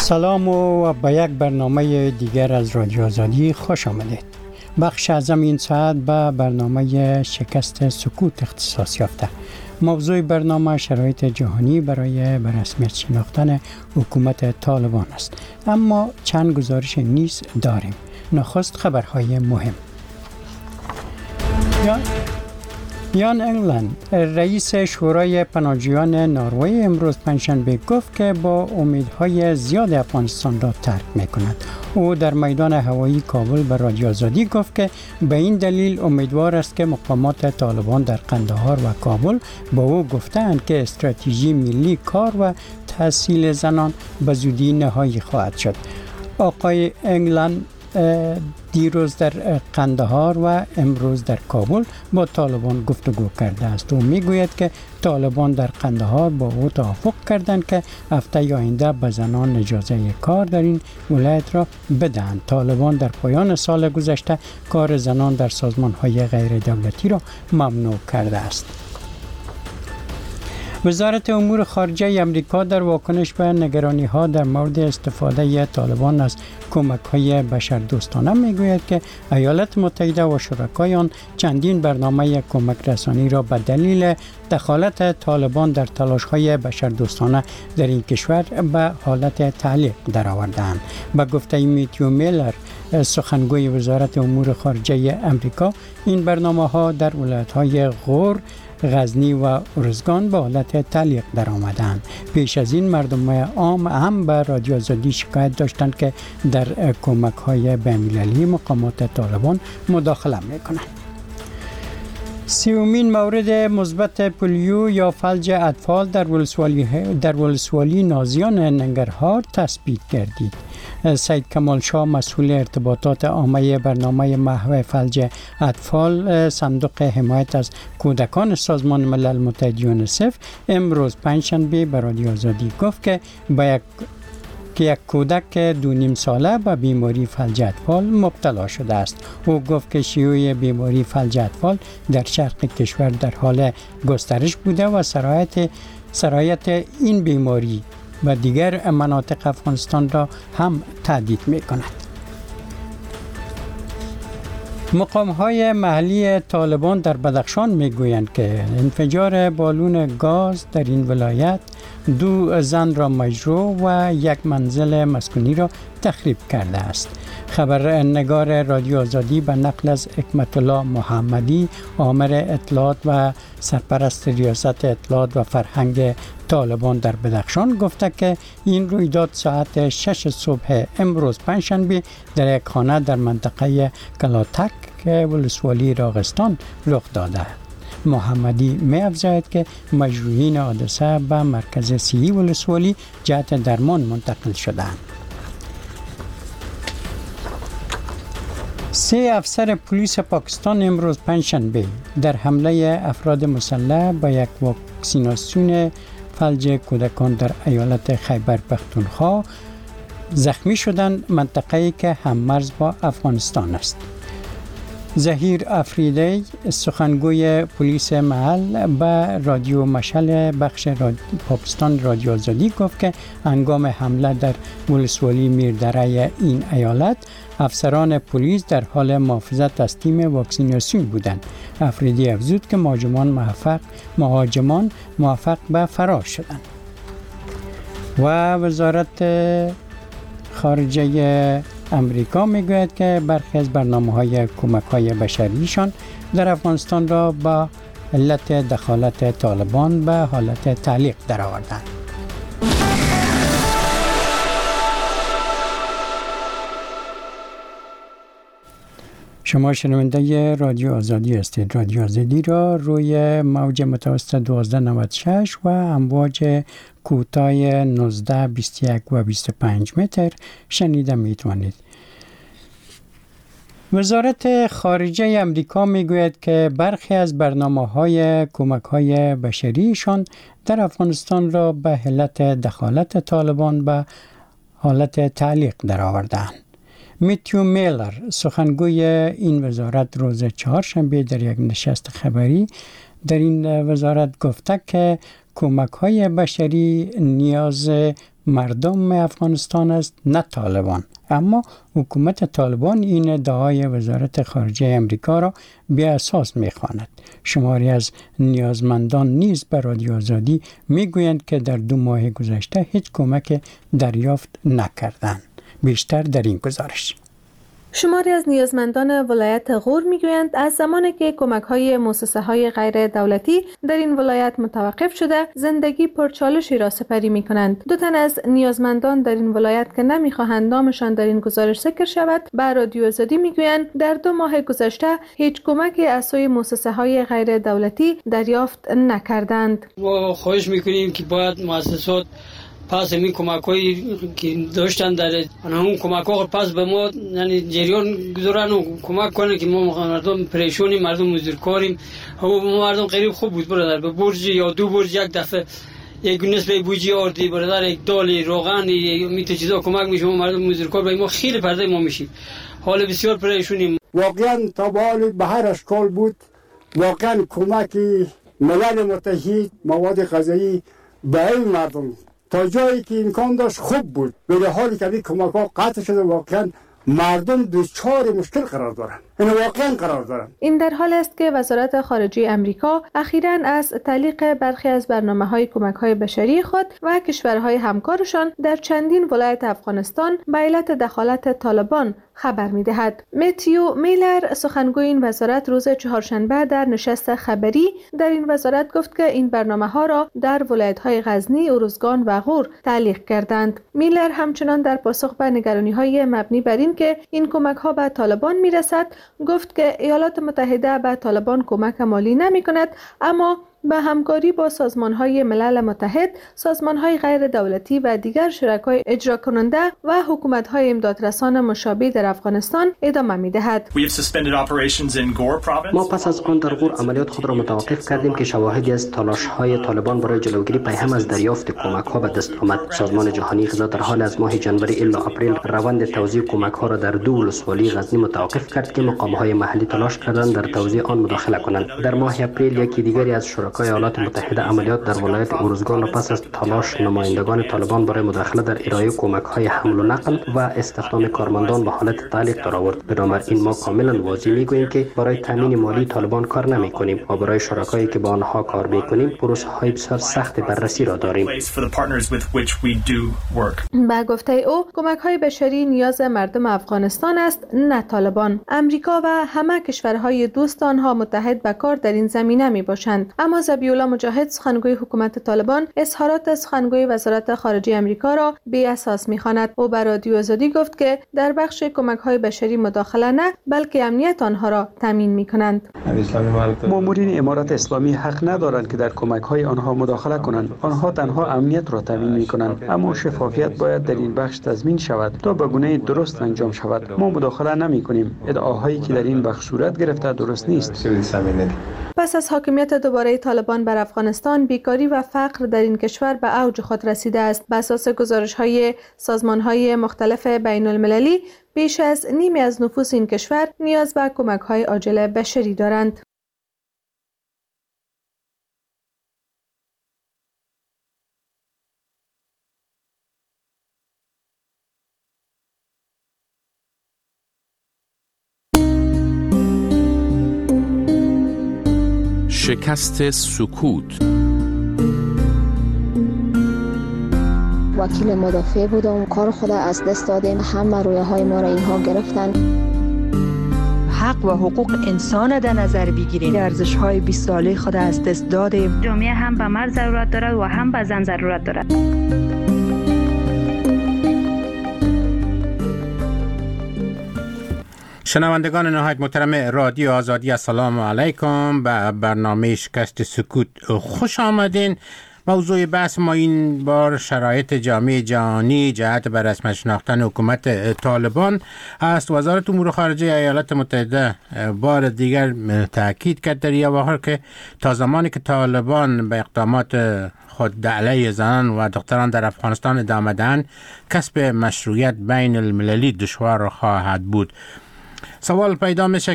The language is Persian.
سلام و به یک برنامه دیگر از رادیو آزادی خوش آمدید. بخش اعظم این ساعت به برنامه شکست سکوت اختصاص یافته. موضوع برنامه شرایط جهانی برای به رسمیت شناختن حکومت طالبان است. اما چند گزارش نیز داریم. نخست خبرهای مهم. یان انگلند رئیس شورای پناهجویان نروژ امروز پنجشنبه گفت که با امیدهای زیاد افغانستان را ترک می‌کند. او در میدان هوایی کابل به رادیو آزادی گفت که به این دلیل امیدوار است که مقامات طالبان در قندهار و کابل با او گفتند که استراتژی ملی کار و تحصیل زنان به زودی نهایی خواهد شد. آقای انگلند دیروز در قندهار و امروز در کابل با طالبان گفتگو کرده است. او میگوید که طالبان در قندهار با او توافق کردند که هفته آینده به زنان اجازه کار در این ولایت را بدهند. طالبان در پایان سال گذشته کار زنان در سازمان‌های غیر دولتی را ممنوع کرده است. وزارت امور خارجه امریکا در واکنش به نگرانی‌ها در مورد استفاده طالبان از کمک‌های بشردوستانه می‌گوید که ایالات متحده و شرکای آن چندین برنامه کمک رسانی را به دلیل دخالت طالبان در تلاش‌های بشردوستانه در این کشور به حالت تعلیق درآوردند. به گفته میتیو میلر، سخنگوی وزارت امور خارجه امریکا، این برنامه‌ها در ولایت‌های غور، غزنی و ارزگان به حالت تعلیق در آمدند. پیش از این مردم عام هم به رادیو آزادی شکایت داشتند که در کمک‌های بین‌المللی مقامات طالبان مداخله می‌کنند. سومین مورد مثبت پولیو یا فلج اطفال در ولسوالی نازیان ننگرهار تثبیت گردید. سید کمال شاه، مسئول ارتباطات عامه برنامه محو فلج اطفال صندوق حمایت از کودکان سازمان ملل متحد یونیسف، امروز پنجشنبه به رادیو آزادی گفت که یک کودک 2.5 ساله به بیماری فلج اطفال مبتلا شده است. او گفت که شیوع بیماری فلج اطفال در شرق کشور در حال گسترش بوده و سرایت این بیماری و دیگر مناطق افغانستان را هم تهدید می کند. مقام‌های محلی طالبان در بدخشان می‌گویند که انفجار بالون گاز در این ولایت 2 زن را مجروح و 1 منزل مسکونی را تخریب کرده است. خبرنگار رادیو آزادی به نقل از حکمت الله محمدی، آمر اطلاعات و سرپرست ریاست اطلاعات و فرهنگ طالبان در بدخشان گفته که این رویداد ساعت 6 صبح امروز پنجشنبه در یک خانه در منطقه کلاتک ولسوالی راغستان رخ داده. محمدی می افزاید که مجروحین حادثه به مرکز صحی ولسوالی جهت درمان منتقل شدند. 3 افسر پلیس پاکستان امروز پنجشنبه در حمله افراد مسلح به یک واکسیناسیون فلج کودکان در ایالت خیبر پختونخوا زخمی شدند، منطقه‌ای که هم‌مرز با افغانستان است. ظهیر افریدی، سخنگوی پلیس محل، به رادیو مشعل بخش پاکستان رادیو آزادی گفت که هنگام حمله در ولسوالی میردره این ایالت افسران پلیس در حال محافظت از تیم واکسیناسیون بودند. افریدی افزود که مهاجمان موفق به فرار شدند. و وزارت خارجه امریکا میگوید که برخی از برنامه‌های کمک‌های بشریشان در افغانستان را با علت دخالت طالبان به حالت تعلیق درآوردند. شما شنونده رادیو آزادی هستید. رادیو آزادی را روی موج متوسط 1296 و امواج کوتاه 19، 21 و 25 متر شنیده میتوانید. وزارت خارجه امریکا میگوید که برخی از برنامه‌های کمک‌های بشریشان در افغانستان را به علت دخالت طالبان به حالت تعلیق درآوردند. میتیو میلر، سخنگوی این وزارت، روز چهارشنبه در یک نشست خبری در این وزارت گفته که کمک‌های بشری نیاز مردم افغانستان است نه طالبان. اما حکومت طالبان این ادعای وزارت خارجه امریکا را بی اساس می‌خواند. شماری از نیازمندان نیز به رادیو آزادی میگویند که در 2 ماه گذشته هیچ کمک دریافت نکردند. بیشتر در این گزارش. شماری از نیازمندان ولایت غور میگویند از زمانی که کمک‌های مؤسسه‌های غیر دولتی در این ولایت متوقف شده، زندگی پرچالشی را سپری می‌کنند. 2 تن از نیازمندان در این ولایت که نمی‌خواهند نامشان در این گزارش ذکر شود، به رادیو آزادی میگویند در 2 ماه گذشته هیچ کمکی از سوی مؤسسه‌های غیر دولتی دریافت نکردند. ما خواهش می‌کنیم که باید مؤسسات پس این کمک‌هایی که داشتن در اون کمک‌ها پس به ما یعنی جریان گذارن و کمک کنن که ما مردم پریشونیم، مردم مزدورکاریم. ما مردم قریب خوب بود برادر، به برج یا 2 برج یک دفعه یک نسبه بوجی آردی برادر، یک دال روغن میت چیزا کمک میشه. مردم مزدورکار به ما خیلی پرده ما میشیم، حال بسیار پریشونیم. واقعا تابال به هر اشکال بود. واقعا کمک ملل متحد مواد غذایی به این مردم تا جایی که امکان داشت خوب بود، به حالی که این کمک ها قطع شده واقعا مردم دچار مشکل قرار دارند. این واقعا قرار دارند. این در حال است که وزارت خارجه امریکا اخیراً از تعلیق برخی از برنامه‌های کمک‌های بشری خود و کشورهای همکارشان در چندین ولایت افغانستان به علت دخالت طالبان خبر می‌دهد. متیو میلر سخنگوی این وزارت روز چهارشنبه در نشست خبری در این وزارت گفت که این برنامه‌ها را در ولایت‌های غزنی، ارزگان و غور تعلیق کردند. میلر همچنان در پاسخ به نگرانی‌های مبنی بر این که این کمک‌ها به طالبان می‌رسد گفت که ایالات متحده به طالبان کمک مالی نمی‌کند، اما به همکاری با سازمان‌های ملل متحد، سازمان‌های غیر دولتی و دیگر شرکای اجرا کننده و حکومت‌های امدادرسان مشابه در افغانستان ادامه می‌دهد. ما پس از آن در غور عملیات خود را متوقف کردیم که شواهدی از تلاش‌های طالبان برای جلوگیری پیهم از دریافت کمک‌ها به دست آمد. سازمان جهانی غذا در حال از ماه ژانویه الی آپریل روند توزیع کمک‌ها را در 2 ولسوالی غزنی متوقف کرد که مقام‌های محلی تلاش کردند در توزیع آن مداخله کنند. در ماه اپریل یکی دیگری از شرکای ایالات متحده عملیات در ولایت ارزگان را پس از تلاش نمایندگان طالبان برای مداخله در ارائه کمک‌های حمل و نقل و استخدام کارمندان به حالت تعلیق درآورد. بنابراین ما کاملا واضح می‌گوییم که برای تامین مالی طالبان کار نمی‌کنیم و برای شرکایی که با آنها کار می‌کنیم پروسه‌های بسیار سخت بررسی را داریم. با گفته او کمک‌های بشری نیاز مردم افغانستان است نه طالبان. امریکا و همه کشورهای دوست آنها متحد به کار در این زمینه می‌باشند. اما ذبیح‌الله مجاهد سخنگوی حکومت طالبان اظهارات سخنگوی وزارت خارجه امریکا را بی اساس می‌خواند. او به رادیو آزادی گفت که در بخش کمک‌های بشری مداخله نه بلکه امنیت آنها را تامین می‌کنند. مامورین امارات اسلامی حق ندارند که در کمک‌های آنها مداخله کنند. آنها تنها امنیت را تامین می‌کنند، اما شفافیت باید در این بخش تضمین شود تا به گونه درست انجام شود. ما مداخله نمی‌کنیم. ادعاهایی که در این بخش صورت گرفته درست نیست. پس از حاکمیت دوباره طالبان بر افغانستان، بیکاری و فقر در این کشور به اوج خود رسیده است. بر اساس گزارش‌های سازمان‌های مختلف بین‌المللی، بیش از نیمی از نفوس این کشور نیاز به کمک‌های عاجل بشری دارند. شکست سکوت. وکیل مدافع بودم، کار خود از دست دادیم، همه رویاهای ما را اینها گرفتن. حق و حقوق انسان در نظر بگیریم، ارزش‌های 20 ساله خود از دست دادیم. جامعه هم به مرد ضرورت دارد و هم به زن ضرورت دارد. شنوندگان نهایت محترم رادیو آزادی، السلام علیکم. به برنامه شکست سکوت خوش آمدین. موضوع بحث ما این بار شرایط جامعه جهانی جهت به رسمی شناختن حکومت طالبان است. وزارت امور خارجه ایالات متحده بار دیگر تاکید کرد در این بحث که تا زمانی که طالبان به اقدامات خود علیه زنان و دختران در افغانستان ادامه دهند، کسب مشروعیت بین المللی دشوار خواهد بود. سوال پیدا میشه